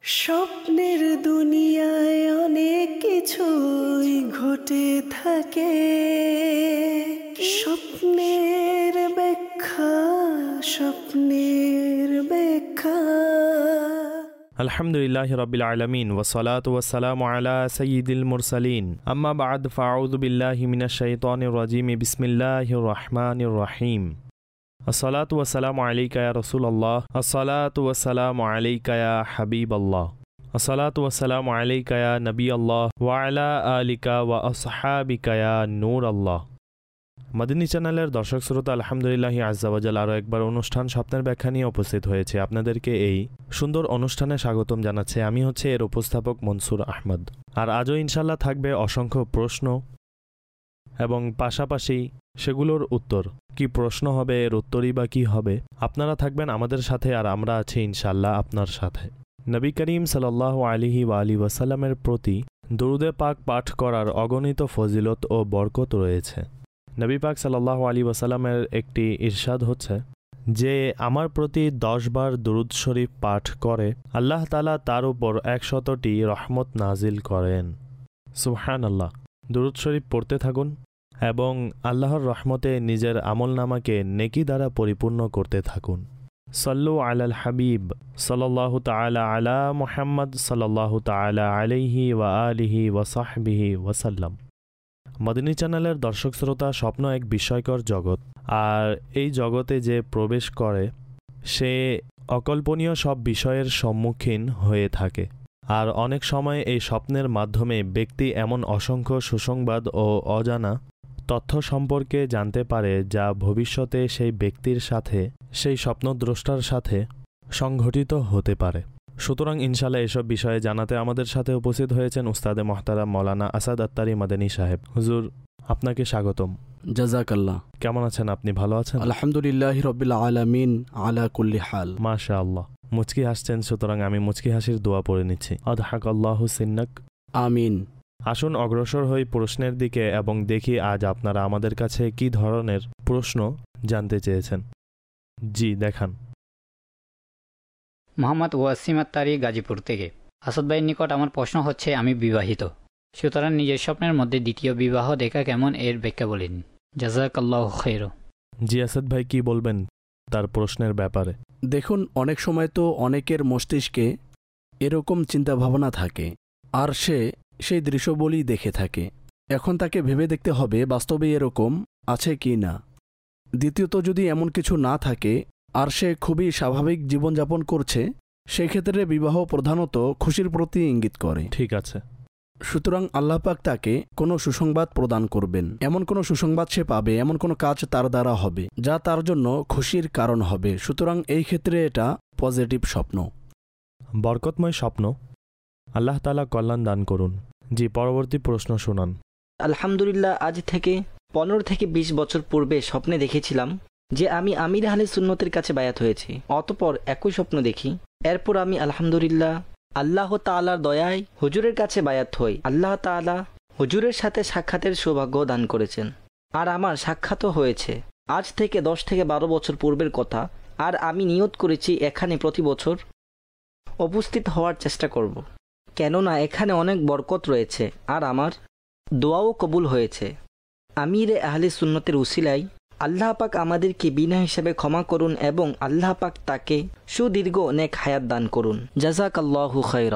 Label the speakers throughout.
Speaker 1: স্বপ্নের দুনিয়ায় অনেক কিছুই ঘটে থাকে, স্বপ্নের ব্যাখ্যা, স্বপ্নের ব্যাখ্যা।
Speaker 2: আলহামদুলিল্লাহি রাব্বিল আলামিন ওয়াসসালাতু ওয়াসসালামু আলা সাইয়্যিদিল মুরসালিন আম্মা বা'দ ফাআউযু বিল্লাহি মিনাশ শাইতানির রাজীম বিসমিল্লাহির রহমানির রহিম। আসসালাতু ওয়াসসালামু আলাইকা ইয়া রাসূলুল্লাহ, আসসালাতু ওয়াসসালামু আলাইকা ইয়া হাবিবাল্লাহ, আসসালাতু ওয়াসসালামু আলাইকা ইয়া নবিয়াল্লাহ ওয়া আলা আলিকা ওয়া আসহাবিকা ইয়া নূরাল্লাহ। মাদানী চ্যানেলের দর্শক শ্রোতা, আলহামদুলিল্লাহি আজ্জা ওয়া জাল আরও একবার অনুষ্ঠান স্বপ্নের ব্যাখ্যা নিয়ে উপস্থিত হয়েছে। আপনাদেরকে এই সুন্দর অনুষ্ঠানে স্বাগতম জানাচ্ছে আমি হচ্ছে এর উপস্থাপক মনসুর আহমদ। আর আজও ইনশাল্লাহ থাকবে অসংখ্য প্রশ্ন এবং পাশাপাশি সেগুলোর উত্তর। কি প্রশ্ন হবে, এর উত্তরই বা কী হবে? আপনারা থাকবেন আমাদের সাথে আর আমরা আছি ইনশাল্লাহ আপনার সাথে। নবী করিম সাল্লাল্লাহু আলাইহি ওয়া আলিহি ওয়াসাল্লামের প্রতি দরুদে পাক পাঠ করার অগণিত ফজিলত ও বরকত রয়েছে। নবী পাক সাল্লাল্লাহু আলাইহি ওয়াসাল্লামের একটি ইরশাদ হচ্ছে যে আমার প্রতি 10 বার দুরুদ শরীফ পাঠ করে আল্লাহ তাআলা তার উপর 100টি রহমত নাজিল করেন। সুবহানাল্লাহ। দুরুদ শরীফ পড়তে থাকুন এবং আল্লাহর রহমতে নিজের আমলনামাকে নেকি দ্বারা পরিপূর্ণ করতে থাকুন। সাল্লু আলাল হাবিব সাল্লাল্লাহু তাআলা আলা মুহাম্মদ সাল্লাল্লাহু তাআলা আলাইহি ওয়া আলিহি ওয়া সাহবিহি ওয়াসাল্লাম। মাদানী চ্যানেলের দর্শক শ্রোতা, স্বপ্ন এক বিস্ময়কর জগৎ, আর এই জগতে যে প্রবেশ করে সে অকল্পনীয় সব বিষয়ের সম্মুখীন হয়ে থাকে। আর অনেক সময় এই স্বপ্নের মাধ্যমে ব্যক্তি এমন অসংখ্য সুসংবাদ ও অজানা তথ্য সম্পর্কে জানতে পারে যা ভবিষ্যতে সেই ব্যক্তির সাথে, সেই স্বপ্নদ্রষ্টার সাথে সংঘটিত হতে পারে। সুতরাং ইনশাল্লাহ এসব বিষয়ে জানাতে আমাদের সাথে উপস্থিত হয়েছেন উস্তাদে মোহতারাম মাওলানা আসাদ আত্তারি মাদানী সাহেব। হুজুর, আপনাকে স্বাগতম।
Speaker 3: জাযাকাল্লাহ।
Speaker 2: কেমন আছেন আপনি? ভালো আছেন?
Speaker 3: আলহামদুলিল্লাহি রাব্বিল আলামিন আলা কুল্লি হাল।
Speaker 2: মাশাআল্লাহ। মুচকি হাসছেন, সুতরাং আমি মুচকি হাসির দোয়া পড়ে নিচ্ছি। আদহাকাল্লাহু সিন্নাক।
Speaker 3: আমিন।
Speaker 2: আসুন অগ্রসর হই প্রশ্নের দিকে এবং দেখি আজ আপনারা আমাদের কাছে কি ধরনের প্রশ্ন জানতে চেয়েছেন। জি, দেখান।
Speaker 4: মোহাম্মদ ওয়াসিম আত্তারি, গাজীপুর থেকে। আসাদ ভাইয়ের নিকট আমার প্রশ্ন হচ্ছে, আমি বিবাহিত, সুতরাং নিজের স্বপ্নের মধ্যে দ্বিতীয় বিবাহ দেখা কেমন, এর ব্যাখ্যা বলেন। জাযাকাল্লাহু খাইর।
Speaker 2: জি আসাদ ভাই, কি বলবেন তার প্রশ্নের ব্যাপারে?
Speaker 3: দেখুন, অনেক সময় তো অনেকের মস্তিষ্কে এরকম চিন্তাভাবনা থাকে আর সে সেই দৃশ্যবলী দেখে থাকে। এখন তাকে ভেবে দেখতে হবে বাস্তবে এরকম আছে কি না। দ্বিতীয়ত, যদি এমন কিছু না থাকে আর সে খুবই স্বাভাবিক জীবনযাপন করছে, সেক্ষেত্রে বিবাহ প্রধানত খুশির প্রতি ইঙ্গিত করে।
Speaker 2: ঠিক আছে।
Speaker 3: সুতরাং আল্লাহ পাক তাকে কোনো সুসংবাদ প্রদান করবেন, এমন কোনো সুসংবাদ সে পাবে, এমন কোনো কাজ তার দ্বারা হবে যা তার জন্য খুশির কারণ হবে। সুতরাং এই ক্ষেত্রে এটা পজিটিভ স্বপ্ন,
Speaker 2: বরকতময় স্বপ্ন। আল্লাহ তাআলা কল্যাণ দান করুন। জি, পরবর্তী প্রশ্ন শুনান।
Speaker 5: আলহামদুলিল্লাহ, আজ থেকে 15 থেকে 20 বছর পূর্বে স্বপ্নে দেখেছিলাম যে আমি আমির আহলে সুন্নতের কাছে বায়াত হয়েছি। অতঃপর একই স্বপ্ন দেখি। এরপর আমি আলহামদুলিল্লাহ আল্লাহ তাআলার দয়ায় হুজুরের কাছে বায়াত হই। আল্লাহ তাআলা হুজুরের সাথে সাক্ষাতের সৌভাগ্য দান করেছেন, আর আমার সাক্ষাৎও হয়েছে। আজ থেকে 10 থেকে 12 বছর পূর্বের কথা। আর আমি নিয়ত করেছি এখানে প্রতি বছর উপস্থিত হওয়ার চেষ্টা করব, কেননা এখানে অনেক বরকত রয়েছে আর আমার দোয়াও কবুল হয়েছে। আমিরে আহলে সুন্নতের উসিলায় আল্লাহ পাক আমাদেরকে বিনা হিসেবে ক্ষমা করুন এবং আল্লাহ পাক তাকে সুদীর্ঘ নেক হায়াত দান করুন। জাযাকাল্লাহু খাইরা।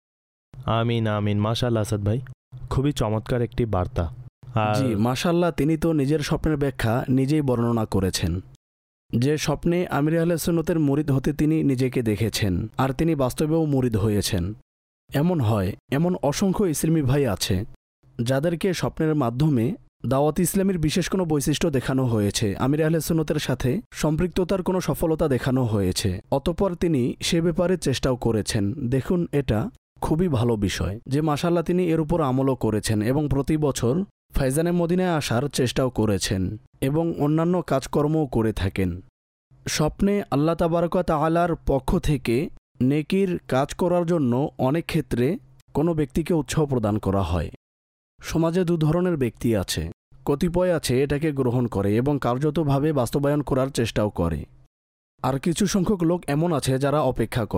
Speaker 2: আমিন আমিন। মাশাআল্লাহ আসাদ ভাই, খুবই চমৎকার একটি বার্তা।
Speaker 3: জি মাশাআল্লাহ। তিনি তো নিজের স্বপ্নের ব্যাখ্যা নিজেই বর্ণনা করেছেন যে স্বপ্নে আমির আহলে সুন্নতের মুরিদ হতে তিনি নিজেকে দেখেছেন আর তিনি বাস্তবেও মুরিদ হয়েছেন। এমন হয়, এমন অসংখ্য ইসলামী ভাই আছে যাদেরকে স্বপ্নের মাধ্যমে দাওয়াত ইসলামের বিশেষ কোনো বৈশিষ্ট্য দেখানো হয়েছে, আমির আহলে সুন্নতের সাথে সম্পৃক্ততার কোনো সফলতা দেখানো হয়েছে, অতঃপর তিনি সে ব্যাপারে চেষ্টাও করেছেন। দেখুন, এটা খুবই ভালো বিষয় যে মাশাআল্লাহ তিনি এর উপর আমলও করেছেন এবং প্রতি বছর ফাইজানে মদিনায় আসার চেষ্টাও করেছেন এবং অন্যান্য কাজকর্মও করে থাকেন। স্বপ্নে আল্লাহ তাবারক ওয়া তাআলার পক্ষ থেকে নেকির কাজ করার জন্য অনেক ক্ষেত্রে কোনো ব্যক্তিকে উৎসাহ প্রদান করা হয়। সমাজে দু ধরনের ব্যক্তি আছে, কতিপয় আছে এটাকে গ্রহণ করে এবং কার্যতভাবে বাস্তবায়ন করার চেষ্টাও করে, আর কিছু সংখ্যক লোক এমন আছে যারা অপেক্ষা করে।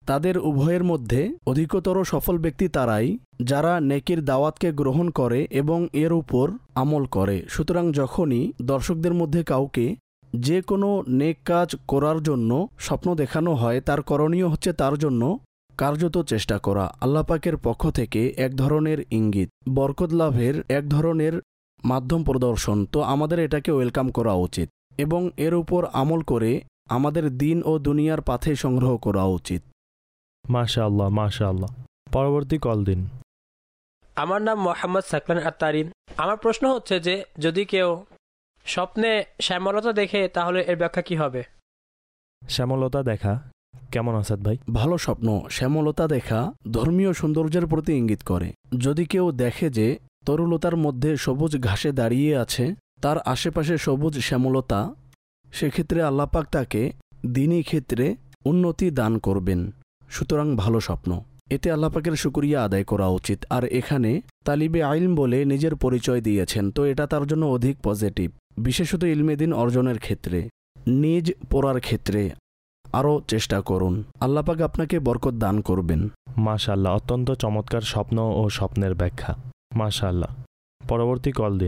Speaker 3: তাদের উভয়ের মধ্যে অধিকতর সফল ব্যক্তি তারাই যারা নেকির দাওয়াতকে গ্রহণ করে এবং এর উপর আমল করে। সুতরাং যখনই দর্শকদের মধ্যে কাউকে যে কোনো নেক কাজ করার জন্য স্বপ্ন দেখানো হয়, তার করণীয় হচ্ছে তার জন্য কার্যত চেষ্টা করা। আল্লাহ পাকের পক্ষ থেকে এক ধরনের ইঙ্গিত, বরকত লাভের এক ধরনের মাধ্যম প্রদর্শন। তো আমাদের এটাকে ওয়েলকাম করা উচিত এবং এর উপর আমল করে আমাদের দিন ও দুনিয়ার পাথে সংগ্রহ করা উচিত।
Speaker 2: মাশাআল্লাহ, মাশাআল্লাহ। পরবর্তী কল দিন।
Speaker 6: আমার নাম মোহাম্মদ সাকলান আত্তারি। আমার প্রশ্ন হচ্ছে যে যদি কেউ স্বপ্নে শ্যামলতা দেখে তাহলে এর ব্যাখ্যা কি হবে?
Speaker 2: শ্যামলতা দেখা কেমন আসাদ ভাই?
Speaker 3: ভালো স্বপ্ন শ্যামলতা দেখা ধর্মীয় সৌন্দর্যের প্রতি ইঙ্গিত করে। যদি কেউ দেখে যে তরুলতার মধ্যে সবুজ ঘাসে দাঁড়িয়ে আছে, তার আশেপাশে সবুজ শ্যামলতা, সেক্ষেত্রে আল্লাপাক তাকে দিনী ক্ষেত্রে উন্নতি দান করবেন। সুতরাং ভালো স্বপ্ন, এতে আল্লাপাকের শুকরিয়া আদায় করা উচিত। আর এখানে তালিবে আইলম বলে নিজের পরিচয় দিয়েছেন, তো এটা তার জন্য অধিক পজিটিভ, বিশেষত ইলমে দিন অর্জনের ক্ষেত্রে। নিজ পড়ার ক্ষেত্রে আরও চেষ্টা করুন, আল্লাপাক আপনাকে বরকত দান করবেন।
Speaker 2: মাশাআল্লাহ, অত্যন্ত চমৎকার স্বপ্ন ও স্বপ্নের ব্যাখ্যা। মাশাআল্লাহ। পরবর্তী কল দিন।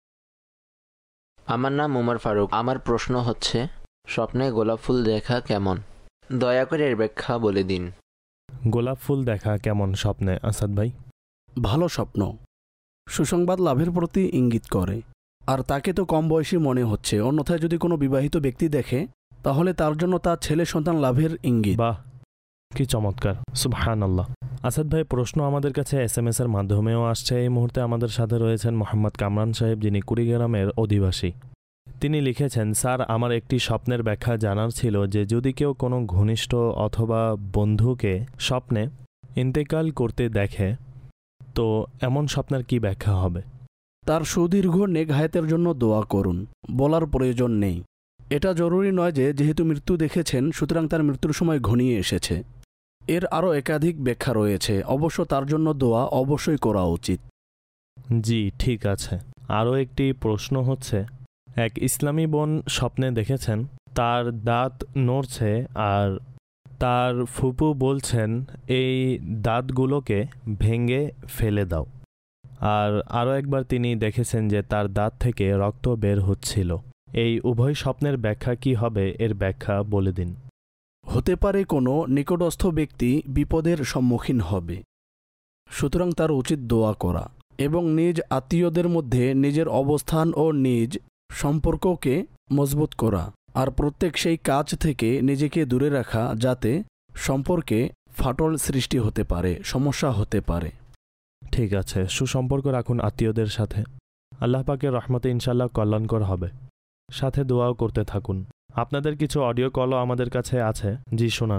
Speaker 7: আমার নাম উমর ফারুক। আমার প্রশ্ন হচ্ছে স্বপ্নে গোলাপ ফুল দেখা কেমন? দয়া করে এর ব্যাখ্যা বলে দিন।
Speaker 2: গোলাপ ফুল দেখা কেমন স্বপ্নে আসাদ ভাই?
Speaker 3: ভালো স্বপ্ন সুসংবাদ লাভের প্রতি ইঙ্গিত করে। আর তাকে তো কম বয়সী মনে হচ্ছে, অন্যথায় যদি কোনো বিবাহিত ব্যক্তি দেখে তাহলে তার জন্য তার ছেলে সন্তান লাভের ইঙ্গিত।
Speaker 2: বাহ, কি চমৎকার, সুবহানাল্লাহ। আসাদ ভাই, প্রশ্ন আমাদের কাছে SMS এর মাধ্যমেও আসছে। এই মুহূর্তে আমাদের সাথে রয়েছেন মোহাম্মদ কামরান সাহেব, যিনি কুড়িগ্রামের অধিবাসী। তিনি লিখেছেন, স্যার, আমার একটি স্বপ্নের ব্যাখ্যা জানার ছিল যে যদি কেউ কোনো ঘনিষ্ঠ অথবা বন্ধুকে স্বপ্নে ইন্তেকাল করতে দেখে তো এমন স্বপ্নের কি ব্যাখ্যা হবে?
Speaker 3: তার সুদীর্ঘ নেক হায়াতের জন্য দোয়া করুন, বলার প্রয়োজন নেই। এটা জরুরি নয় যে যেহেতু মৃত্যু দেখেছেন সুতরাং তার মৃত্যুর সময় ঘনিয়ে এসেছে। এর আরও একাধিক ব্যাখ্যা রয়েছে, অবশ্য তার জন্য দোয়া অবশ্যই করা উচিত।
Speaker 2: জি, ঠিক আছে। আরও একটি প্রশ্ন হচ্ছে, এক ইসলামী বোন স্বপ্নে দেখেছেন তার দাঁত নড়ছে আর তার ফুপু বলছেন এই দাঁতগুলোকে ভেঙে ফেলে দাও। আর আরও একবার তিনি দেখেছেন যে তার দাঁত থেকে রক্ত বের হচ্ছিল। এই উভয় স্বপ্নের ব্যাখ্যা কি হবে, এর ব্যাখ্যা বলে দিন।
Speaker 3: হতে পারে কোনো নিকটস্থ ব্যক্তি বিপদের সম্মুখীন হবে, সুতরাং তার উচিত দোয়া করা এবং নিজ আত্মীয়দের মধ্যে নিজের অবস্থান ও নিজ সম্পর্ককে মজবুত করা। আর প্রত্যেক সেই কাজ থেকে নিজেকে দূরে রাখা যাতে সম্পর্কে ফাটল সৃষ্টি হতে পারে, সমস্যা হতে পারে।
Speaker 2: ঠিক আছে, সুসম্পর্ক রাখুন আত্মীয়দের সাথে। আল্লাহ পাকের রহমতে ইনশাল্লাহ কল্যাণকর হবে। সাথে দোয়াও করতে থাকুন। আপনাদের কিছু অডিও কলও আমাদের কাছে আছে। জি, শোনান।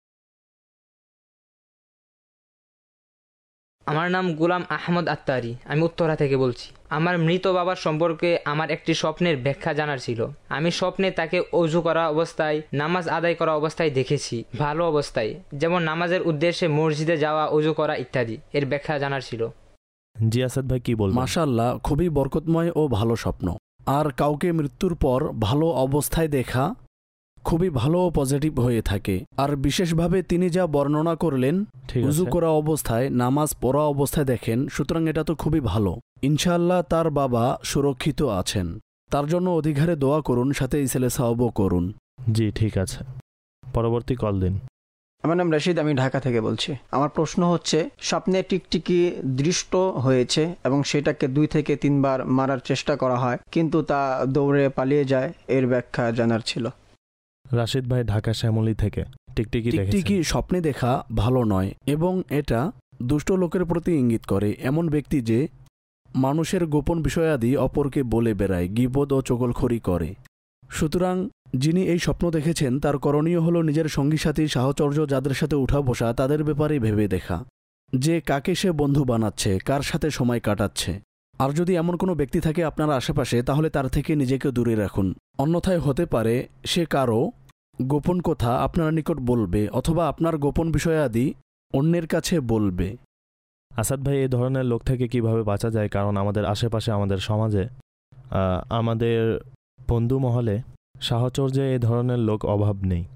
Speaker 8: আমার নাম গোলাম আহমদ আত্তারি, আমি উত্তরা থেকে বলছি। আমার মৃত বাবার সম্পর্কে আমার একটি স্বপ্নের ব্যাখ্যা জানার ছিল। আমি স্বপ্নে তাকে অজু করা অবস্থায়, নামাজ আদায় করা অবস্থায় দেখেছি, ভালো অবস্থায়, যেমন নামাজের উদ্দেশ্যে মসজিদে যাওয়া, অজু করা ইত্যাদি। এর ব্যাখ্যা জানার ছিল।
Speaker 2: জি আসাদ ভাই, কি বলবেন?
Speaker 3: মাশাআল্লাহ, খুবই বরকতময় ও ভালো স্বপ্ন। আর কাউকে মৃত্যুর পর ভালো অবস্থায় দেখা খুবই ভালো ও পজিটিভ হয়ে থাকে। আর বিশেষভাবে তিনি যা বর্ণনা করলেন, উযু করা অবস্থায়, নামাজ পড়া অবস্থায় দেখেন, সুতরাং এটা তো খুবই ভালো। ইনশাআল্লাহ তার বাবা সুরক্ষিত আছেন, তার জন্য অধিকারে দোয়া করুন, সাথে ইসলে সাওয়াবও করুন।
Speaker 2: জি, ঠিক আছে। পরবর্তী কল দিন।
Speaker 9: আমার নাম রশিদ, আমি ঢাকা থেকে বলছি। আমার প্রশ্ন হচ্ছে স্বপ্নে টিকটিকি দৃষ্ট হয়েছে এবং সেটাকে 2 থেকে 3 বার মারার চেষ্টা করা হয়, কিন্তু তা দৌড়ে পালিয়ে যায়। এর ব্যাখ্যা জানার ছিল।
Speaker 2: রাশিদ ভাই, ঢাকা শ্যামলী থেকে।
Speaker 3: টিকটিকি স্বপ্নে দেখা ভালো নয় এবং এটা দুষ্ট লোকের প্রতি ইঙ্গিত করে। এমন ব্যক্তি যে মানুষের গোপন বিষয়াদি অপরকে বলে বেড়ায়, গীবত ও চগলখড়ি করে। সুতরাং যিনি এই স্বপ্ন দেখেছেন তার করণীয় হলো নিজের সঙ্গী সাথী, সাহচর্য যাদের সাথে উঠা বসা, তাদের ব্যাপারে ভেবে দেখা যে কাকে সে বন্ধু বানাচ্ছে, কার সাথে সময় কাটাচ্ছে। আর যদি এমন কোনো ব্যক্তি থাকে আপনার আশেপাশে তাহলে তার থেকে নিজেকে দূরে রাখুন, অন্যথায় হতে পারে সে কারো গোপন কথা আপনার নিকট বলবে অথবা আপনার গোপন বিষয়াদি অন্যের কাছে বলবে।
Speaker 2: আসাদ ভাই, এই ধরনের লোক থেকে কিভাবে বাঁচা যায়? কারণ আমাদের আশেপাশে, আমাদের সমাজে, আমাদের বন্ধু মহলে সাহচর্যে এই ধরনের লোক অভাব নেই।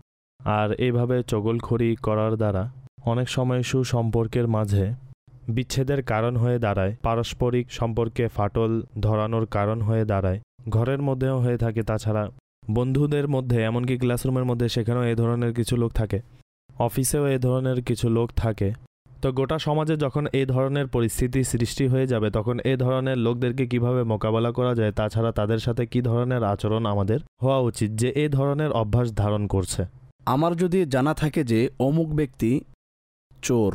Speaker 2: আর এইভাবে চগলখড়ি করার দ্বারা অনেক সময় সুসম্পর্কের মাঝে বিচ্ছেদের কারণ হয়ে দাঁড়ায়, পারস্পরিক সম্পর্কে ফাটল ধরানোর কারণ হয়ে দাঁড়ায়, ঘরের মধ্যেও হয়ে থাকে, তাছাড়া বন্ধুদের মধ্যে, এমনকি ক্লাসরুমের মধ্যে সেখানেও এই ধরনের কিছু লোক থাকে, অফিসেও এই ধরনের কিছু লোক থাকে। তো গোটা সমাজে যখন এই ধরনের পরিস্থিতি সৃষ্টি হয়ে যাবে তখন এই ধরনের লোকদেরকে কিভাবে মোকাবেলা করা যায়, তাছাড়া তাদের সাথে কি ধরনের আচরণ আমাদের হওয়া উচিত যে এই ধরনের অভ্যাস ধারণ করছে।
Speaker 3: আমার যদি জানা থাকে যে অমুক ব্যক্তি চোর,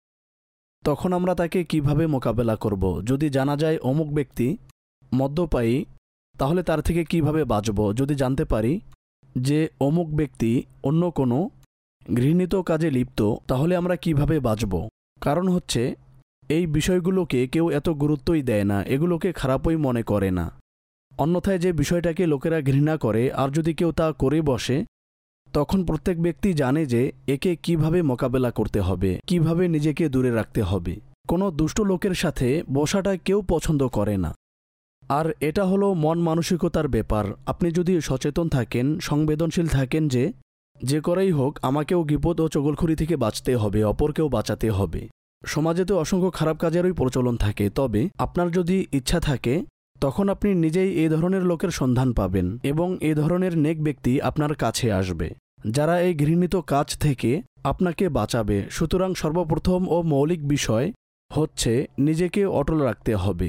Speaker 3: তখন আমরা তাকে কিভাবে মোকাবেলা করব। যদি জানা যায় অমুক ব্যক্তি মদ্যপায়ী, তাহলে তার থেকে কিভাবে বাঁচব। যদি জানতে পারি যে অমুক ব্যক্তি অন্য কোনো ঘৃণিত কাজে লিপ্ত, তাহলে আমরা কিভাবে বাঁচব। কারণ হচ্ছে এই বিষয়গুলোকে কেউ এত গুরুত্বই দেয় না, এগুলোকে খারাপই মনে করে না। অন্যথায় যে বিষয়টাকে লোকেরা ঘৃণা করে আর যদি কেউ তা করে বসে, তখন প্রত্যেক ব্যক্তি জানে যে একে কিভাবে মোকাবেলা করতে হবে, কিভাবে নিজেকে দূরে রাখতে হবে। কোনো দুষ্ট লোকের সাথে বসাটা কেউ পছন্দ করে না। আর এটা হলো মন মানসিকতার ব্যাপার। আপনি যদি সচেতন থাকেন, সংবেদনশীল থাকেন যে করেই হোক আমাকেও বিপদ ও চগলখড়ি থেকে বাঁচতে হবে, অপরকেও বাঁচাতে হবে। সমাজে তো অসংখ্য খারাপ কাজেরই প্রচলন থাকে, তবে আপনার যদি ইচ্ছা থাকে তখন আপনি নিজেই এই ধরনের লোকের সন্ধান পাবেন এবং এই ধরনের নেক ব্যক্তি আপনার কাছে আসবে যারা এই ঘৃণিত কাজ থেকে আপনাকে বাঁচাবে। সুতরাং সর্বপ্রথম ও মৌলিক বিষয় হচ্ছে নিজেকে অটল রাখতে হবে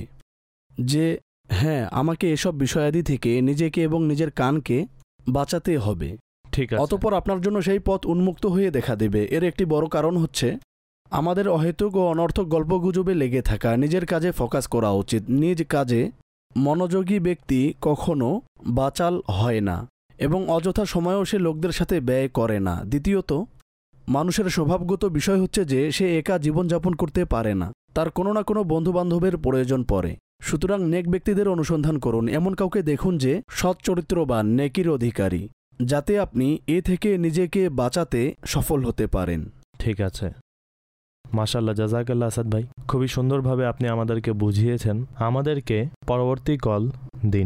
Speaker 3: যে হ্যাঁ, আমাকে এসব বিষয়াদি থেকে নিজেকে এবং নিজের কানকে বাঁচাতে হবে।
Speaker 2: ঠিক আছে।
Speaker 3: অতঃপর আপনার জন্য সেই পথ উন্মুক্ত হয়ে দেখা দেবে। এর একটি বড় কারণ হচ্ছে আমাদের অহেতুক ও অনর্থক গল্পগুজবে লেগে থাকা। নিজের কাজে ফোকাস করা উচিত। নিজ কাজে মনোযোগী ব্যক্তি কখনো বাচাল হয় না এবং অযথা সময়ও সে লোকদের সাথে ব্যয় করে না। দ্বিতীয়ত, মানুষের স্বভাবগত বিষয় হচ্ছে যে সে একা জীবনযাপন করতে পারে না, তার কোনো না কোনো বন্ধুবান্ধবের প্রয়োজন পড়ে। সুতরাং নেক ব্যক্তিদের অনুসন্ধান করুন, এমন কাউকে দেখুন যে সৎ চরিত্রবান, নেকির অধিকারী, যাতে আপনি এ থেকে নিজেকে বাঁচাতে সফল হতে পারেন।
Speaker 2: ঠিক আছে, মাশাআল্লাহ, জাযাকাল্লাহ আসাদ ভাই, খুবই সুন্দরভাবে আপনি আমাদেরকে বুঝিয়েছেন। আমাদেরকে পরবর্তী কল দিন।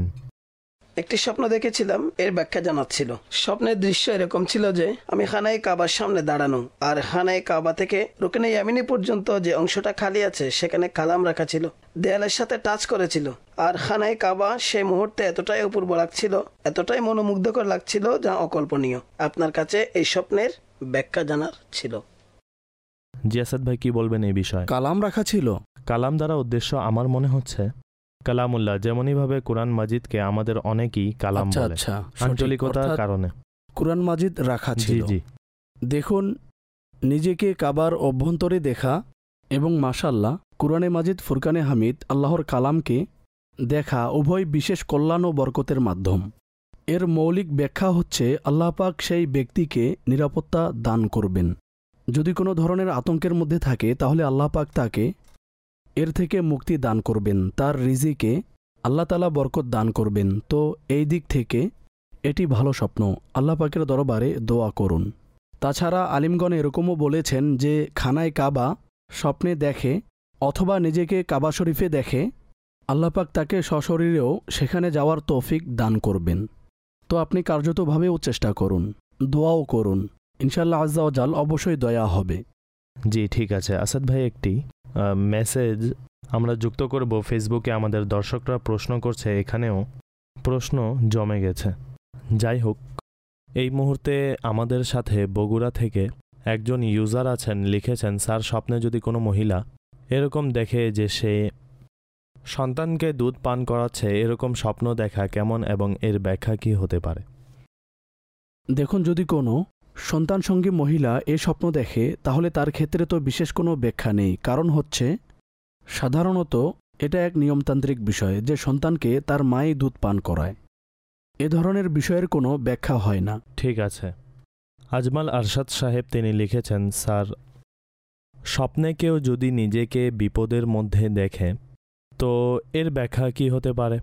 Speaker 1: একটি স্বপ্ন দেখেছিলাম, এর ব্যাখ্যা জানাচ্ছিল। স্বপ্নের দৃশ্য এরকম ছিল যে আমি খানায়ে কাবার সামনে দাঁড়ানো, আর খানায়ে কাবা থেকে রুকনে ইয়ামিনী পর্যন্ত যে অংশটা খালি আছে সেখানে কালাম রাখা ছিল, দেয়ালের সাথে টাচ করেছিল। আর খানায়ে কাবা সেই মুহূর্তে এতটাই অপূর্ব লাগছিল, এতটাই মনোমুগ্ধকর লাগছিল যা অকল্পনীয়। আপনার কাছে এই স্বপ্নের ব্যাখ্যা জানার ছিল।
Speaker 2: জি আসাদ ভাই, কি বলবেন এই বিষয়ে?
Speaker 3: কালাম রাখা ছিল।
Speaker 2: কালাম দ্বারা উদ্দেশ্য আমার মনে হচ্ছে কালামুল্লাহ, যেমনইভাবে কোরআন মাজিদকে আমাদের অনেকেই কালাম বলে আঞ্চলিকতার কারণে।
Speaker 3: কোরআন মাজিদ রাখা ছিল।
Speaker 2: জি,
Speaker 3: দেখুন, নিজেকে কাবার অভ্যন্তরে দেখা এবং মাশাআল্লাহ কোরআনে মাজিদ, ফুরকানে হামিদ, আল্লাহর কালামকে দেখা উভয় বিশেষ কল্যাণ ও বরকতের মাধ্যম। এর মৌলিক ব্যাখ্যা হচ্ছে আল্লাহ পাক সেই ব্যক্তিকে নিরাপত্তা দান করবেন। যদি কোনো ধরনের আতঙ্কের মধ্যে থাকে তাহলে আল্লাহ পাক তাকে এর থেকে মুক্তি দান করবেন, তার রিজিকে আল্লাহ তাআলা বরকত দান করবেন। তো এই দিক থেকে এটি ভালো স্বপ্ন। আল্লাহ পাকের দরবারে দোয়া করুন। তাছাড়া আলিমগণ এরকমও বলেছেন যে খানায় কাবা স্বপ্নে দেখে অথবা নিজেকে কাবা শরীফে দেখে, আল্লাহ পাক তাকে সশরীরেও সেখানে যাওয়ার তৌফিক দান করবেন। তো আপনি কার্যতভাবেও চেষ্টা করুন, দোয়াও করুন, ইনশাআল্লাহ আজ্জা ওয়া জাল অবশ্যই দয়া হবে।
Speaker 2: জি ঠিক আছে। আসাদ ভাই, একটি মেসেজ আমরা যুক্ত করব ফেসবুকে। আমাদের দর্শকরা প্রশ্ন করছে, এখানেও প্রশ্ন জমে গেছে। যাই হোক, এই মুহূর্তে আমাদের সাথে বগুড়া থেকে একজন ইউজার আছেন, লিখেছেন, স্যার, স্বপ্নে যদি কোনো মহিলা এরকম দেখে যে সে সন্তানকে দুধ পান করাচ্ছে, এরকম স্বপ্ন দেখা কেমন এবং এর ব্যাখ্যা কী হতে পারে?
Speaker 3: দেখুন, যদি কোনো সন্তানসঙ্গী মহিলা এ স্বপ্ন দেখে তাহলে তার ক্ষেত্রে তো বিশেষ কোনো ব্যাখ্যা নেই। কারণ হচ্ছে সাধারণত এটা এক নিয়মতান্ত্রিক বিষয় যে সন্তানকে তার মাই দুধ পান করায়। এ ধরনের বিষয়ের কোনো ব্যাখ্যা হয় না।
Speaker 2: ঠিক আছে। আজমাল আরশাদ সাহেব তিনি লিখেছেন, স্যার, স্বপ্নে কেউ যদি নিজেকে বিপদের মধ্যে দেখে তো এর ব্যাখ্যা কি হতে পারে?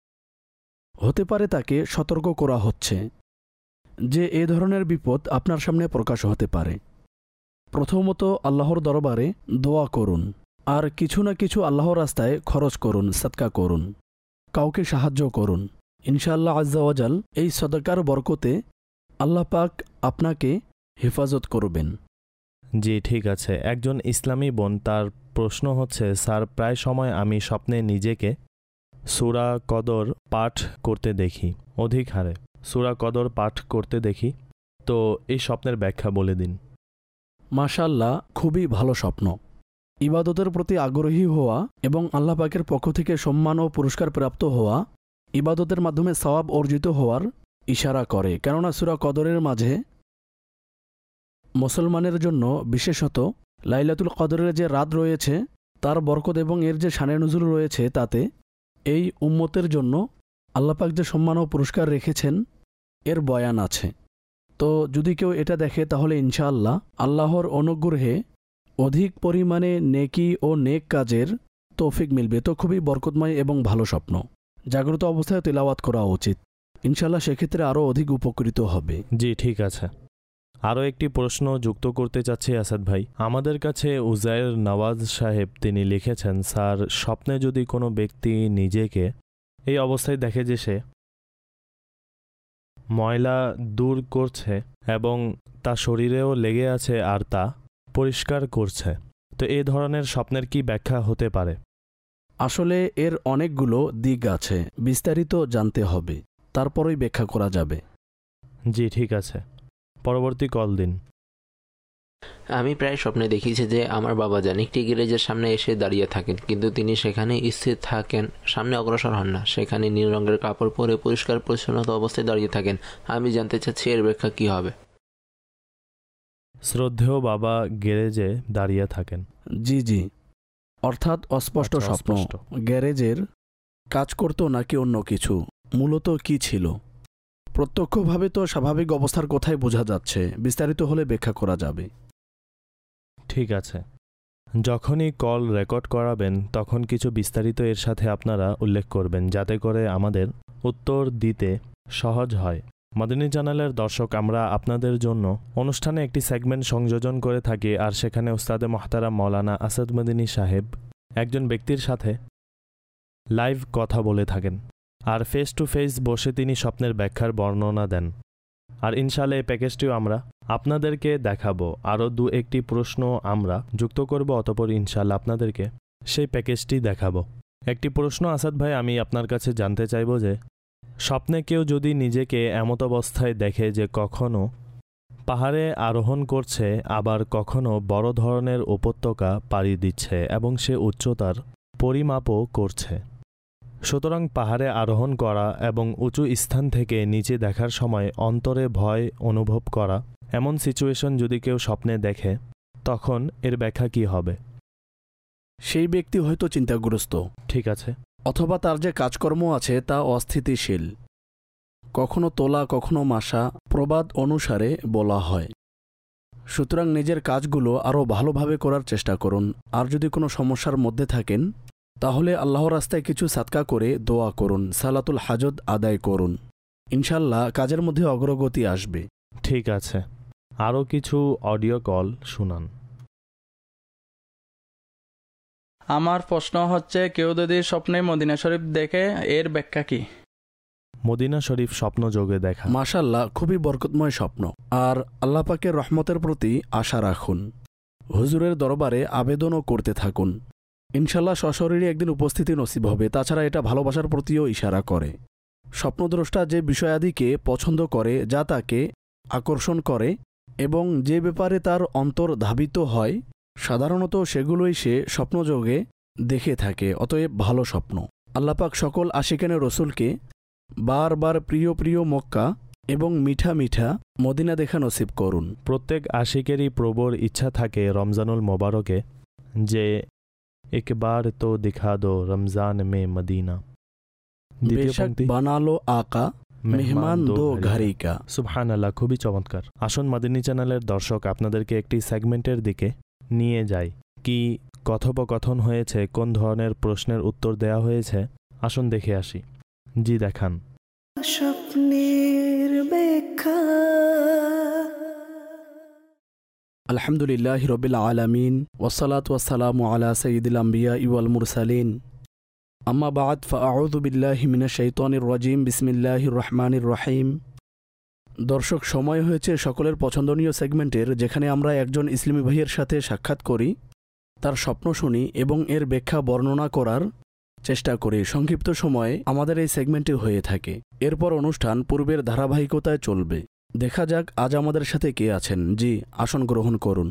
Speaker 3: হতে পারে তাকে সতর্ক করা হচ্ছে যে এ ধরনের বিপদ আপনার সামনে প্রকাশ হতে পারে। প্রথমত আল্লাহর দরবারে দোয়া করুন, আর কিছু না কিছু আল্লাহর রাস্তায় খরচ করুন, সাদকা করুন, কাউকে সাহায্য করুন। ইনশাআল্লাহ আজ্জা ওয়া জাল এই সদকার বরকতে আল্লাহ পাক আপনাকে হেফাজত করবেন।
Speaker 2: জি ঠিক আছে। একজন ইসলামী বোন, তার প্রশ্ন হচ্ছে, স্যার প্রায় সময় আমি স্বপ্নে নিজেকে সূরা কদর পাঠ করতে দেখি, অধিক হারে সূরা কদর পাঠ করতে দেখি, তো এই স্বপ্নের ব্যাখ্যা বলে দিন।
Speaker 3: মাশাআল্লাহ, খুবই ভালো স্বপ্ন। ইবাদতের প্রতি আগ্রহী হওয়া এবং আল্লাহ পাকের পক্ষ থেকে সম্মান ও পুরস্কার প্রাপ্ত হওয়া, ইবাদতের মাধ্যমে সওয়াব অর্জিত হওয়ার ইশারা করে। কেননা সূরা কদরের মাঝে মুসলমানের জন্য বিশেষত লাইলাতুল কদরের যে রাত রয়েছে তার বরকত এবং এর যে শানে নুজুল রয়েছে, তাতে এই উম্মতের জন্য আল্লাহ পাক যে সম্মান ও পুরস্কার রেখেছেন এর বয়ান আছে। তো যদি কেউ এটা দেখে তাহলে ইনশাআল্লাহ আল্লাহর অনুগ্রহে অধিক পরিমাণে নেকি ও নেক কাজের তৌফিক মিলবে। তো খুবই বরকতময় এবং ভালো স্বপ্ন, জাগ্রত অবস্থায় তিলাওয়াত করা উচিত। ইনশাআল্লাহ সেক্ষেত্রে আরও অধিক উপকৃত হবে।
Speaker 2: জি ঠিক আছে। আরও একটি প্রশ্ন যুক্ত করতে চাচ্ছি আসাদ ভাই। আমাদের কাছে উজায়ের নওয়াজ সাহেব তিনি লিখেছেন, স্যার স্বপ্নে যদি কোনো ব্যক্তি নিজেকে এই অবস্থায় দেখে যে সে ময়লা দূর করছে এবং তা শরীরেও লেগে আছে আর তা পরিষ্কার করছে, তো এই ধরনের স্বপ্নের কি ব্যাখ্যা হতে পারে?
Speaker 3: আসলে এর অনেকগুলো দিক আছে, বিস্তারিত জানতে হবে, তারপরেই ব্যাখ্যা করা যাবে।
Speaker 2: জি ঠিক আছে, পরবর্তী কল দিন।
Speaker 7: আমি প্রায় স্বপ্নে দেখেছি যে আমার বাবা যান একটি গ্যারেজের সামনে এসে দাঁড়িয়ে থাকেন, কিন্তু তিনি সেখানে স্থির থাকেন, সামনে অগ্রসর হন না। সেখানে নীল রঙের কাপড় পরে পরিষ্কার পরিচ্ছন্নতা অবস্থায় দাঁড়িয়ে থাকেন। আমি জানতে চাচ্ছি এর ব্যাখ্যা কি হবে?
Speaker 2: শ্রদ্ধেয় বাবা গ্যারেজে দাঁড়িয়ে থাকেন।
Speaker 3: জি জি, অর্থাৎ অস্পষ্ট স্বপ্ন। গ্যারেজের কাজ করতো নাকি অন্য কিছু, মূলত কি ছিল? প্রত্যক্ষভাবে তো স্বাভাবিক অবস্থার কথাই বোঝা যাচ্ছে, বিস্তারিত হলে ব্যাখ্যা করা যাবে।
Speaker 2: ঠিক আছে, যখনই কল রেকর্ড করাবেন তখন কিছু বিস্তারিত এর সাথে আপনারা উল্লেখ করবেন, যাতে করে আমাদের উত্তর দিতে সহজ হয়। মাদানী চ্যানেলের দর্শক, আমরা আপনাদের জন্য অনুষ্ঠানে একটি সেগমেন্ট সংযোজন করে থাকি, আর সেখানে উস্তাদে মোহতারাম মাওলানা আসাদ মদিনী সাহেব একজন ব্যক্তির সাথে লাইভ কথা বলে থাকেন, আর ফেস টু ফেস বসে তিনি স্বপ্নের ব্যাখ্যার বর্ণনা দেন। আর ইনশাআল্লাহ এই প্যাকেজটিও আমরা আপনাদেরকে দেখাবো। আরও দু একটি প্রশ্ন আমরা যুক্ত করব, অতঃপর ইনশাআল্লাহ আপনাদেরকে সেই প্যাকেজটি দেখাবো। একটি প্রশ্ন আসাদ ভাই, আমি আপনার কাছে জানতে চাইব যে স্বপ্নে কেউ যদি নিজেকে এমত অবস্থায় দেখে যে কখনো পাহাড়ে আরোহণ করছে, আবার কখনো বড় ধরনের উপত্যকা পাড়ি দিচ্ছে এবং সে উচ্চতার পরিমাপও করছে, সুতরাং পাহাড়ে আরোহণ করা এবং উঁচু স্থান থেকে নিচে দেখার সময় অন্তরে ভয় অনুভব করা, এমন সিচুয়েশন যদি কেউ স্বপ্নে দেখে তখন এর ব্যাখ্যা কি হবে?
Speaker 3: সেই ব্যক্তি হয়তো চিন্তাগ্রস্ত,
Speaker 2: ঠিক আছে,
Speaker 3: অথবা তার যে কাজকর্ম আছে তা অস্থিতিশীল, কখনো তোলা কখনো মাসা প্রবাদ অনুসারে বলা হয়। সুতরাং নিজের কাজগুলো আরও ভালোভাবে করার চেষ্টা করুন। আর যদি কোনো সমস্যার মধ্যে থাকেন তাহলে আল্লাহর রাস্তায় কিছু সাদকা করে দোয়া করুন, সালাতুল হাজত আদায় করুন, ইনশাল্লাহ কাজের মধ্যে অগ্রগতি আসবে।
Speaker 2: ঠিক আছে, আরও কিছু অডিও কল শুনান।
Speaker 10: আমার প্রশ্ন হচ্ছে, কেউ যদি স্বপ্নে মদিনা শরীফ দেখে এর ব্যাখ্যা কি?
Speaker 2: মদিনা শরীফ স্বপ্ন যোগে দেখা
Speaker 3: মাশাআল্লাহ, খুবই বরকতময় স্বপ্ন। আর আল্লাহ পাকের রহমতের প্রতি আশা রাখুন, হুজুরের দরবারে আবেদনও করতে থাকুন, ইনশাল্লাহ সশরীরে একদিন উপস্থিতি নসিব হবে। তাছাড়া এটা ভালোবাসার প্রতিও ইশারা করে। স্বপ্নদ্রষ্টা যে বিষয়াদিকে পছন্দ করে, যা তাকে আকর্ষণ করে এবং যে ব্যাপারে তার অন্তর ধাবিত হয়, সাধারণত সেগুলোই সে স্বপ্নযোগে দেখে থাকে। অতএব ভালো স্বপ্ন। আল্লাপাক সকল আশিকানে রসুলকে বারবার প্রিয় প্রিয় মক্কা এবং মিঠা মিঠা মদিনা দেখা নসিব করুন।
Speaker 2: প্রত্যেক আশিকেরই প্রবল ইচ্ছা থাকে রমজানুল মোবারকে যে একবার তো দিখা দো রমজান মে মদিনা,
Speaker 3: বেশক বানালো আকা মেহমান দো ঘরে কা।
Speaker 2: সুবহানাল্লাহ, খুবই চমৎকার। আসুন মাদিনী চ্যানেলের দর্শক, আপনাদেরকে একটি সেগমেন্টের দিকে নিয়ে যাই। কি কথোপকথন হয়েছে, কোন ধরনের প্রশ্নের উত্তর দেয়া হয়েছে, আসুন দেখে আসি। জি দেখান।
Speaker 11: স্বপ্নের ব্যাখ্যা।
Speaker 3: আলহামদুলিল্লাহি রাব্বিল আলামিন ওয়াসসালাতু ওয়াসসালামু আলা সাইয়্যিদিল আমবিয়া ওয়াল মুরসালিন, আম্মা বা'দ, ফাআউযু বিল্লাহি মিনাশ শাইতানির রাজীম, বিসমিল্লাহির রহমানির রহিম। দর্শক, সময় হয়েছে সকলের পছন্দনীয় সেগমেন্টের, যেখানে আমরা একজন ইসলামী ভাইয়ের সাথে সাক্ষাৎ করি, তার স্বপ্ন শুনি এবং এর ব্যাখ্যা বর্ণনা করার চেষ্টা করি। সংক্ষিপ্ত সময়ে আমাদের এই সেগমেন্টে হয়ে থাকে। এরপর অনুষ্ঠান পূর্বের ধারাবাহিকতায় চলবে। দেখা যাক আজ আমাদের সাথে কে আছেন। জি, আসন গ্রহণ করুন।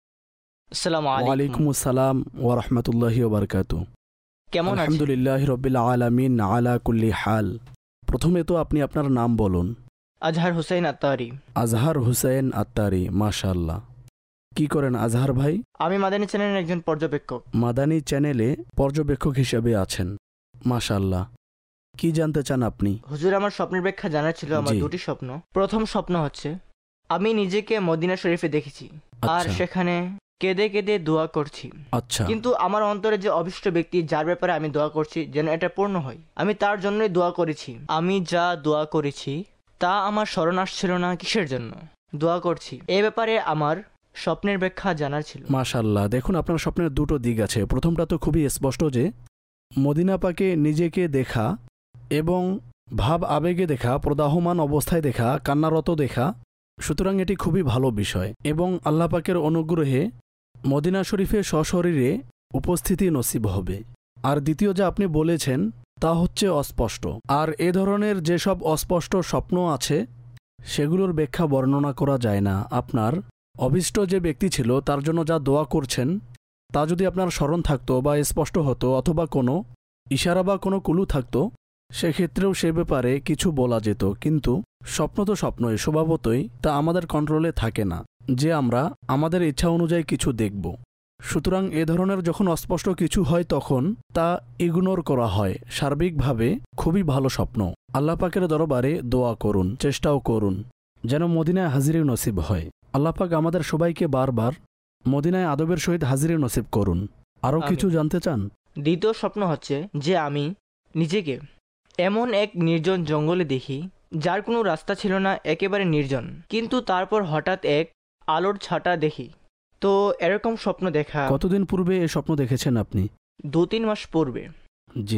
Speaker 5: আসসালামু
Speaker 3: ওয়ালাইকুম আসসালাম ওয়া রাহমাতুল্লাহি ওয়া বারাকাতুহু।
Speaker 5: কেমন আছেন?
Speaker 3: আলহামদুলিল্লাহি রাব্বিল আলামিন আলা কুল্লি হাল। প্রথমে তো আপনি আপনার নাম বলুন।
Speaker 5: আজহার হুসাইন আত্তারি।
Speaker 3: আজহার হুসাইন আত্তারি, মাশাআল্লাহ। কি করেন আজহার ভাই?
Speaker 5: আমি মাদানী চ্যানেলের একজন পর্যবেক্ষক।
Speaker 3: মাদানী চ্যানেলে পর্যবেক্ষক হিসেবে আছেন, মাশাআল্লাহ। কি জানতে চান আপনি?
Speaker 5: হুজুর, আমার স্বপ্নের ব্যাখ্যা জানার ছিল। আমার
Speaker 3: জি।
Speaker 5: দুটি স্বপ্ন। প্রথম স্বপ্ন হচ্ছে আমি নিজেকে মদিনা শরীফে দেখেছি আর
Speaker 3: আচ্ছা।
Speaker 5: সেখানে কেঁদে কেঁদে দোয়া করছি।
Speaker 3: আচ্ছা,
Speaker 5: কিন্তু আমার অন্তরে যে অভিষ্ট ব্যক্তি যার ব্যাপারে আমি দোয়া করছি যেন এটা পূর্ণ হয়, আমি তার জন্যই দোয়া করেছি। আমি যা দোয়া করেছি তা আমার স্মরণ আসছিল না কিসের জন্য দোয়া করছি। এ ব্যাপারে আমার স্বপ্নের ব্যাখ্যা জানার ছিল।
Speaker 3: মাশাআল্লাহ। দেখুন, আপনার স্বপ্নের দুটো দিক আছে। প্রথমটা তো খুবই স্পষ্ট যে মদিনা পাকে নিজেকে দেখা এবং ভাব আবেগে দেখা, প্রদাহমান অবস্থায় দেখা, কান্নারত দেখা। সুতরাং এটি খুবই ভালো বিষয় এবং আল্লাহ পাকের অনুগ্রহে মদিনা শরীফে সশরীরে উপস্থিতি নসিব হবে। আর দ্বিতীয় যা আপনি বলেছেন তা হচ্ছে অস্পষ্ট। আর এ ধরনের যেসব অস্পষ্ট স্বপ্ন আছে সেগুলোর ব্যাখ্যা বর্ণনা করা যায় না। আপনার অভিষ্ট যে ব্যক্তি ছিল তার জন্য যা দোয়া করছেন তা যদি আপনার স্মরণ থাকতো বা স্পষ্ট হতো অথবা কোনো ইশারা বা কোনো কুলু থাকতো, সেক্ষেত্রেও সে ব্যাপারে কিছু বলা যেত। কিন্তু স্বপ্ন তো স্বপ্নই, স্বভাবতই তা আমাদের কন্ট্রোলে থাকে না যে আমরা আমাদের ইচ্ছা অনুযায়ী কিছু দেখব। সুতরাং এ ধরনের যখন অস্পষ্ট কিছু হয় তখন তা ইগনোর করা হয়। সার্বিকভাবে খুবই ভালো স্বপ্ন। আল্লাহ পাকের দরবারে দোয়া করুন, চেষ্টাও করুন যেন মদিনায় হাজিরে নসিব হয়। আল্লাহ পাক আমাদের সবাইকে বারবার মদিনায় আদবের সহিত হাজিরে নসিব করুন। আরও কিছু জানতে চান?
Speaker 5: দ্বিতীয় স্বপ্ন হচ্ছে যে আমি নিজেকে এমন এক নির্জন জঙ্গলে দেখি যার কোনো রাস্তা ছিল না, একেবারে নির্জন, কিন্তু তারপর হঠাৎ এক আলোর ছাটা দেখি। তো এরকম স্বপ্ন দেখা
Speaker 3: কতদিন পূর্বে এ স্বপ্ন দেখেছেন আপনি?
Speaker 5: 2-3 মাস পূর্বে।
Speaker 3: জি।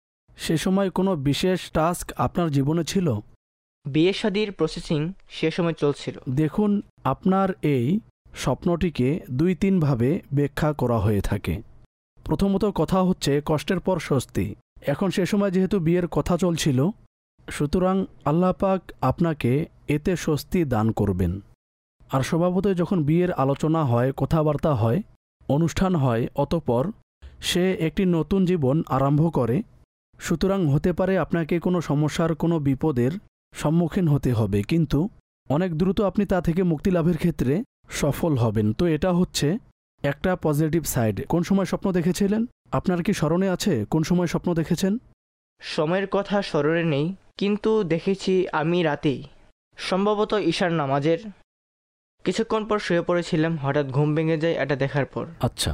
Speaker 3: সে সময় কোনো বিশেষ টাস্ক আপনার জীবনে ছিল?
Speaker 5: বিয়ে শাদীর প্রসেসিং সে সময় চলছিল।
Speaker 3: দেখুন, আপনার এই স্বপ্নটিকে 2-3 ভাবে ব্যাখ্যা করা হয়ে থাকে। প্রথমত কথা হচ্ছে কষ্টের পর স্বস্তি। এখন সে সময় যেহেতু বিয়ের কথা চলছিল, সুতরাং আল্লাহ পাক আপনাকে এতে স্বস্তি দান করবেন। আর স্বভাবতই যখন বিয়ের আলোচনা হয়, কথাবার্তা হয়, অনুষ্ঠান হয়, অতঃপর সে একটি নতুন জীবন আরম্ভ করে। সুতরাং হতে পারে আপনাকে কোনো সমস্যার, কোনো বিপদের সম্মুখীন হতে হবে, কিন্তু অনেক দ্রুত আপনি তা থেকে মুক্তি লাভের ক্ষেত্রে সফল হবেন। তো এটা হচ্ছে একটা পজিটিভ সাইড। কোন সময় স্বপ্ন দেখেছিলেন? আপনার কি স্মরণে আছে কোন সময় স্বপ্ন দেখেছেন?
Speaker 5: সময়ের কথা স্মরণে নেই, কিন্তু দেখেছি আমি রাতেই, সম্ভবত ঈশার নামাজের কিছুক্ষণ পর শুয়ে পড়েছিলাম। হঠাৎ ঘুম ভেঙে যায় এটা দেখার পর।
Speaker 3: আচ্ছা।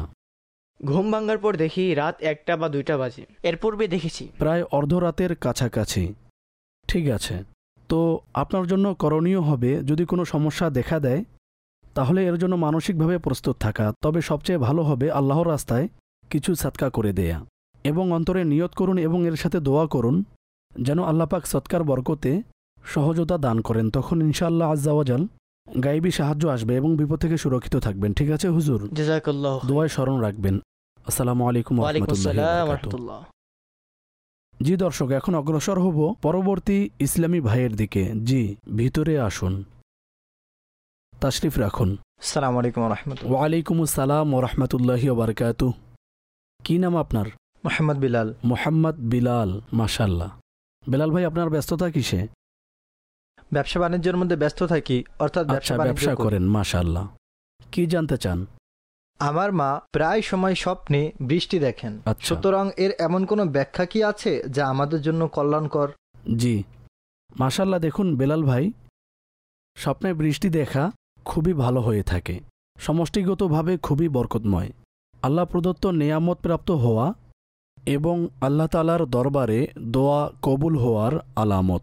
Speaker 5: ঘুম ভাঙার পর দেখি রাত 1টা বা 2টা বাজে। এর পূর্বে দেখেছি
Speaker 3: প্রায় অর্ধরাতের কাছাকাছি। ঠিক আছে, তো আপনার জন্য করণীয় হবে যদি কোনো সমস্যা দেখা দেয় তাহলে এর জন্য মানসিকভাবে প্রস্তুত থাকা। তবে সবচেয়ে ভালো হবে আল্লাহর রাস্তায় কিছু সদকা করে দেয়া এবং অন্তরে নিয়ত করুন এবং এর সাথে দোয়া করুন যেন আল্লাহ পাক সদকার বরকতে সহজতা দান করেন। তখন ইনশাআল্লাহ আজ্জা ওয়াজাল গায়েবী সাহায্য আসবে এবং বিপদ থেকে সুরক্ষিত থাকবেন। ঠিক আছে হুজুর?
Speaker 5: জাযাকাল্লাহ।
Speaker 3: দোয়ায় স্মরণ রাখবেন। আসসালামু আলাইকুম ওয়া
Speaker 5: ওয়ালাইকুম
Speaker 3: রাহমাতুল্লাহি ওয়া
Speaker 5: আসসালাম ওয়া
Speaker 3: বারাকাতুহু।
Speaker 5: রাহমাতুল্লাহ।
Speaker 3: জি দর্শক, এখন অগ্রসর হব পরবর্তী ইসলামী ভাইয়ের দিকে। জি, ভিতরে আসুন, তাশরিফ রাখুন।
Speaker 9: আসসালামু আলাইকুম ওয়া রাহমাতুল্লাহ।
Speaker 3: ওয়ালাইকুম আসসালাম ওয়া রাহমাতুল্লাহি ওয়া বারাকাতুহু। কি নাম আপনার?
Speaker 9: মোহাম্মদ বিলাল।
Speaker 3: মোহাম্মদ বিলাল, মাশাআল্লাহ। বিলাল ভাই, আপনার ব্যস্ততা কিসে?
Speaker 9: ব্যবসা বাণিজ্যের মধ্যে ব্যস্ত থাকি, অর্থাৎ
Speaker 3: আচ্ছা, ব্যবসা করেন, মাশাআল্লাহ। কি জানতে চান?
Speaker 11: আমার মা প্রায় সময় স্বপ্নে বৃষ্টি দেখেন।
Speaker 3: আচ্ছা।
Speaker 11: সুতরাং এর এমন কোনো ব্যাখ্যা কি আছে যা আমাদের জন্য কল্যাণকর?
Speaker 3: জি, মাশাআল্লাহ। দেখুন বেলাল ভাই, স্বপ্নে বৃষ্টি দেখা খুবই ভালো হয়ে থাকে, সমষ্টিগতভাবে খুবই বরকতময়। আল্লাহ প্রদত্ত নেয়ামত প্রাপ্ত হওয়া এবং আল্লাহ তাআলার দরবারে দোয়া কবুল হওয়ার আলামত।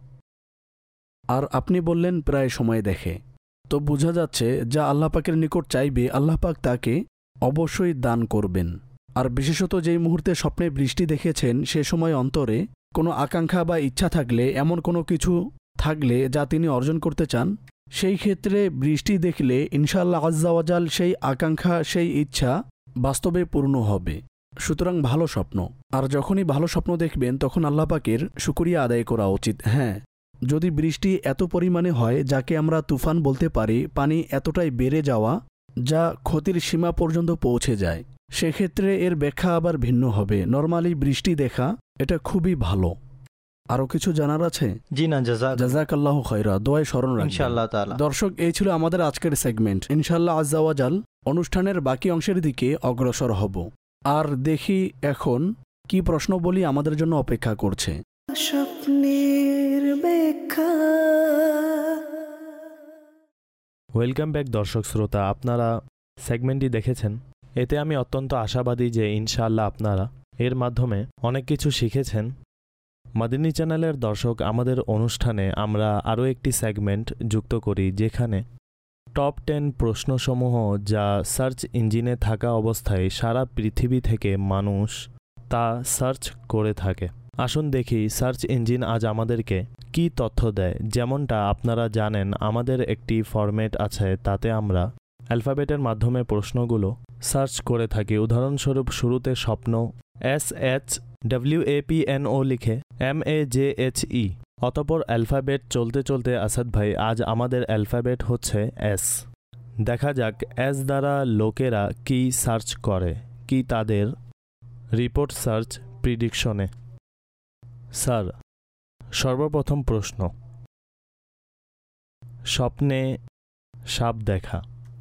Speaker 3: আর আপনি বললেন প্রায় সময় দেখে, তো বোঝা যাচ্ছে যা আল্লাহ পাকের নিকট চাইবে আল্লাহ পাক তাকে অবশ্যই দান করবেন। আর বিশেষত যেই মুহূর্তে স্বপ্নে বৃষ্টি দেখেছেন সে সময় অন্তরে কোনো আকাঙ্ক্ষা বা ইচ্ছা থাকলে এমন কোনো কিছু থাকলে যা তিনি অর্জন করতে চান, সেই ক্ষেত্রে বৃষ্টি দেখলে ইনশাআল্লাহ আজ্জাওয়াজাল সেই আকাঙ্ক্ষা, সেই ইচ্ছা বাস্তবে পূর্ণ হবে। সুতরাং ভালো স্বপ্ন, আর যখনই ভালো স্বপ্ন দেখবেন তখন আল্লাহ পাকের শুকরিয়া আদায় করা উচিত। হ্যাঁ, যদি বৃষ্টি এত পরিমাণে হয় যাকে আমরা তুফান বলতে পারি, পানি এতটাই বেড়ে যাওয়া যা ক্ষতির সীমা পর্যন্ত পৌঁছে যায়, সেক্ষেত্রে এর ব্যাখ্যা আবার ভিন্ন হবে। নরমালি বৃষ্টি দেখা এটা খুবই ভালো। আরও কিছু জানার আছে?
Speaker 11: জি না,
Speaker 3: জাযাকাল্লাহু খায়রা, দোয়ায় স্মরণ রাখবেন
Speaker 11: ইনশাআল্লাহ তাআলা।
Speaker 3: দর্শক, এই ছিল আমাদের আজকের সেগমেন্ট। ইনশাআল্লাহ আজ্জাওয়াজাল অনুষ্ঠানের বাকি অংশের দিকে অগ্রসর হব। আর দেখি এখন কি প্রশ্ন বলি আমাদের জন্য অপেক্ষা করছে।
Speaker 12: স্বপ্নের ব্যাখ্যা।
Speaker 2: ওয়েলকাম ব্যাক দর্শক শ্রোতা, আপনারা সেগমেন্টটি দেখেছেন। এতে আমি অত্যন্ত আশাবাদী যে ইনশাআল্লাহ আপনারা এর মাধ্যমে অনেক কিছু শিখেছেন। মাদিনী চ্যানেলের দর্শক, আমাদের অনুষ্ঠানে আমরা আরও একটি সেগমেন্ট যুক্ত করি যেখানে টপ 10 প্রশ্নসমূহ যা সার্চ ইঞ্জিনে থাকা অবস্থায় সারা পৃথিবী থেকে মানুষ তা সার্চ করে থাকে। আসুন দেখি সার্চ ইঞ্জিন আজ আমাদেরকে কি তথ্য দেয়। যেমনটা আপনারা জানেন, আমাদের একটি ফরম্যাট আছে, তাতে আমরা অ্যালফাবেটের মাধ্যমে প্রশ্নগুলো সার্চ করে থাকি। উদাহরণস্বরূপ শুরুতে স্বপ্ন SHWAPNO লিখে MAJHE, অতপর অ্যালফাবেট চলতে চলতে আসাদ ভাই আজ আমাদের অ্যালফাবেট হচ্ছে S। দেখা যাক S দ্বারা লোকেরা কি সার্চ করে, কি তাদের রিপোর্ট সার্চ প্রিডিকশনে। স্যার, সর্বপ্রথম প্রশ্ন, স্বপ্নে সাপ দেখা।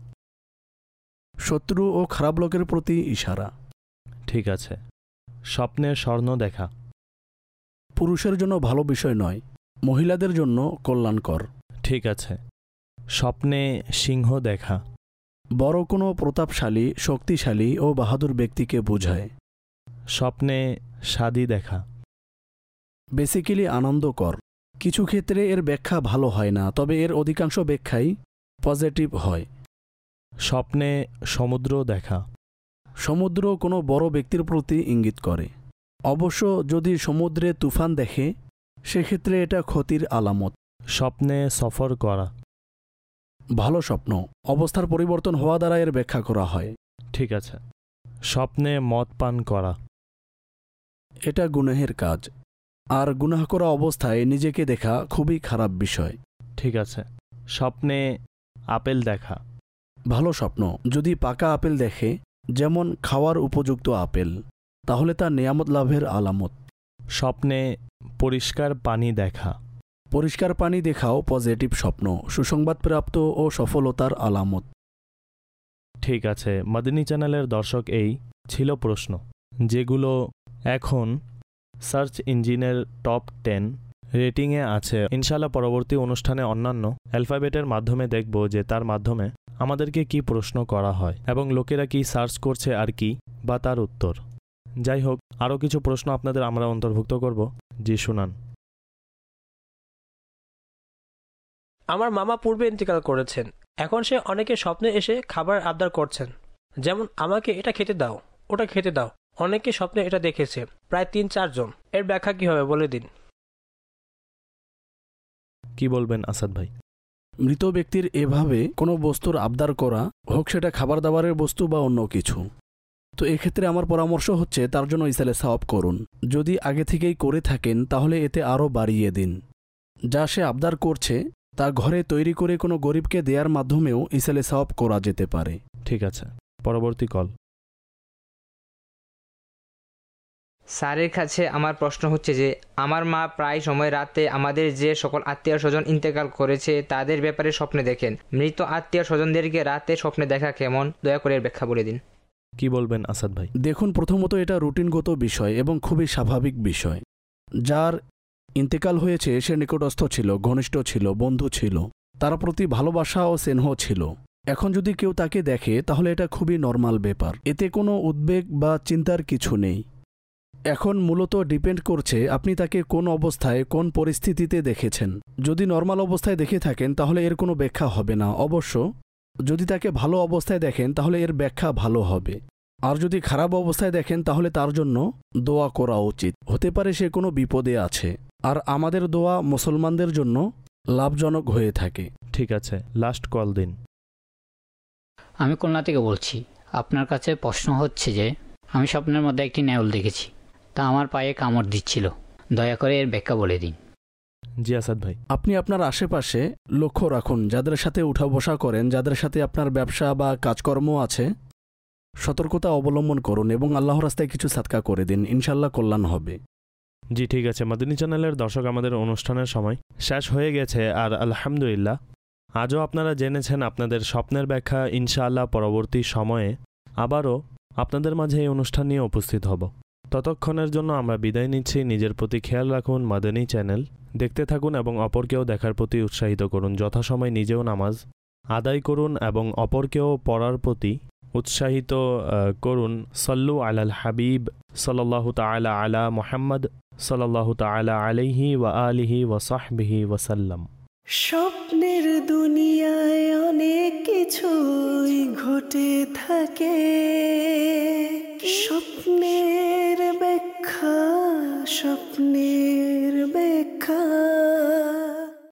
Speaker 3: শত্রু ও খারাপ লোকের প্রতি ইশারা।
Speaker 2: ঠিক আছে। স্বপ্নে স্বর্ণ দেখা।
Speaker 3: পুরুষের জন্য ভালো বিষয় নয়, মহিলাদের জন্য কল্যাণকর।
Speaker 2: ঠিক আছে। স্বপ্নে সিংহ দেখা।
Speaker 3: বড় কোনো প্রতাপশালী, শক্তিশালী ও বাহাদুর ব্যক্তিকে বোঝায়।
Speaker 2: স্বপ্নে শাদী দেখা।
Speaker 3: বেসিক্যালি আনন্দকর। কিছু ক্ষেত্রে এর ব্যাখ্যা ভালো হয় না, তবে এর অধিকাংশ ব্যাখ্যাই পজিটিভ হয়।
Speaker 2: স্বপ্নে সমুদ্র দেখা।
Speaker 3: সমুদ্র কোনো বড় ব্যক্তির প্রতি ইঙ্গিত করে। অবশ্য যদি সমুদ্রে তুফান দেখে সেক্ষেত্রে এটা ক্ষতির আলামত।
Speaker 2: স্বপ্নে সফর করা।
Speaker 3: ভালো স্বপ্ন, অবস্থার পরিবর্তন হওয়া দ্বারা এর ব্যাখ্যা করা হয়।
Speaker 2: ঠিক আছে। স্বপ্নে মদ পান করা।
Speaker 3: এটা গুনাহের কাজ, আর গুনাহ করা অবস্থায় নিজেকে দেখা খুবই খারাপ বিষয়।
Speaker 2: ঠিক আছে। স্বপ্নে আপেল দেখা।
Speaker 3: ভালো স্বপ্ন, যদি পাকা আপেল দেখে, যেমন খাওয়ার উপযুক্ত আপেল, তাহলে তা নেয়ামত লাভের আলামত।
Speaker 2: স্বপ্নে পরিষ্কার পানি দেখা।
Speaker 3: পরিষ্কার পানি দেখাও পজিটিভ স্বপ্ন, সুসংবাদপ্রাপ্ত ও সফলতার আলামত।
Speaker 2: ঠিক আছে। মাদিনী চ্যানেলের দর্শক, এই ছিল প্রশ্ন যেগুলো এখন সার্চ ইঞ্জিনের টপ 10 রেটিংয়ে আছে। ইনশাআল্লাহ পরবর্তী অনুষ্ঠানে অন্যান্য অ্যালফাবেটের মাধ্যমে দেখব যে তার মাধ্যমে আমাদেরকে কি প্রশ্ন করা হয় এবং লোকেরা কি সার্চ করছে আর কি বা তার উত্তর। যাই হোক, আরও কিছু প্রশ্ন আপনাদের আমরা অন্তর্ভুক্ত করব। জি শুনান।
Speaker 6: আমার মামা পূর্বে ইন্তেকাল করেছেন। এখন সে অনেকে স্বপ্নে এসে খাবার আবদার করছেন, যেমন আমাকে এটা খেতে দাও, ওটা খেতে দাও। অনেকে স্বপ্নে এটা দেখেছে, প্রায় 3-4 জন। এর ব্যাখ্যা কি হবে বলে দিন।
Speaker 2: কি বলবেন আসাদ ভাই?
Speaker 3: মৃত ব্যক্তির এভাবে কোনো বস্তুর আবদার করা, হোক সেটা খাবার দাবারের বস্তু বা অন্য কিছু, তো এক্ষেত্রে আমার পরামর্শ হচ্ছে তার জন্য ইসালে সাওয়াব করুন। যদি আগে থেকেই করে থাকেন তাহলে এতে আরও বাড়িয়ে দিন। যা সে আবদার করছে তা ঘরে তৈরি করে কোনো গরিবকে দেওয়ার মাধ্যমেও ইসালে সাওয়াব করা যেতে পারে।
Speaker 2: ঠিক আছে। পরবর্তী কল।
Speaker 8: স্যারের কাছে আমার প্রশ্ন হচ্ছে যে আমার মা প্রায় সময় রাতে আমাদের যে সকল আত্মীয় স্বজন ইন্তেকাল করেছে তাদের ব্যাপারে স্বপ্নে দেখেন। মৃত আত্মীয় স্বজনদেরকে রাতে স্বপ্নে দেখা কেমন, দয়া করে এর ব্যাখ্যা বলে দিন।
Speaker 2: কি বলবেন আসাদ ভাই?
Speaker 3: দেখুন, প্রথমত এটা রুটিনগত বিষয় এবং খুবই স্বাভাবিক বিষয়। যার ইন্তেকাল হয়েছে সে নিকটস্থ ছিল, ঘনিষ্ঠ ছিল, বন্ধু ছিল, তার প্রতি ভালোবাসা ও স্নেহ ছিল। এখন যদি কেউ তাকে দেখে তাহলে এটা খুবই নর্মাল ব্যাপার, এতে কোনো উদ্বেগ বা চিন্তার কিছু নেই। এখন মূলত ডিপেন্ড করছে আপনি তাকে কোন অবস্থায়, কোন পরিস্থিতিতে দেখেছেন। যদি নর্মাল অবস্থায় দেখে থাকেন তাহলে এর কোনো ব্যাখ্যা হবে না। অবশ্য যদি তাকে ভালো অবস্থায় দেখেন তাহলে এর ব্যাখ্যা ভালো হবে। আর যদি খারাপ অবস্থায় দেখেন তাহলে তার জন্য দোয়া করা উচিত। হতে পারে সে কোনো বিপদে আছে, আর আমাদের দোয়া মুসলমানদের জন্য লাভজনক হয়ে থাকে।
Speaker 2: ঠিক আছে, লাস্ট কল দিন।
Speaker 4: আমি খুলনা থেকে বলছি। আপনার কাছে প্রশ্ন হচ্ছে যে আমি স্বপ্নের মধ্যে একটি নেউল দেখেছি, তা আমার পায়ে কামড় দিচ্ছিল। দয়া করে এর ব্যাখ্যা বলে দিন।
Speaker 2: জি আসাদ ভাই।
Speaker 3: আপনি আপনার আশেপাশে লক্ষ্য রাখুন, যাদের সাথে উঠা বসা করেন, যাদের সাথে আপনার ব্যবসা বা কাজকর্ম আছে, সতর্কতা অবলম্বন করুন এবং আল্লাহর রাস্তায় কিছু সাদকা করে দিন, ইনশাল্লাহ কল্যাণ হবে।
Speaker 2: জি ঠিক আছে মাদানী চ্যানেলের দর্শক, আমাদের অনুষ্ঠানের সময় শেষ হয়ে গেছে। আর আলহামদুলিল্লাহ আজও আপনারা জেনেছেন আপনাদের স্বপ্নের ব্যাখ্যা। ইনশাআল্লাহ পরবর্তী সময়ে আবারও আপনাদের মাঝে এই অনুষ্ঠান নিয়ে উপস্থিত হব। ততক্ষণের জন্য আমরা বিদায় নিচ্ছি। নিজের প্রতি খেয়াল রাখুন। মাদানী চ্যানেল দেখতে থাকুন এবং অপরকেও দেখার প্রতি উৎসাহিত করুন। যথাসময় নিজেও নামাজ আদায় করুন এবং অপরকেও পড়ার প্রতি উৎসাহিত করুন। সল্লু আলাল হাবিব সাল্লাল্লাহু তাআলা আলা মুহাম্মদ সাল্লাল্লাহু তাআলা আলাইহি ওয়া আলিহি ওয়া সাহবিহি ওয়াসাল্লাম।
Speaker 12: স্বপ্নের দুনিয়ায় অনেক কিছুই ঘটে থাকে, স্বপ্নের ব্যাখ্যা, স্বপ্নের ব্যাখ্যা।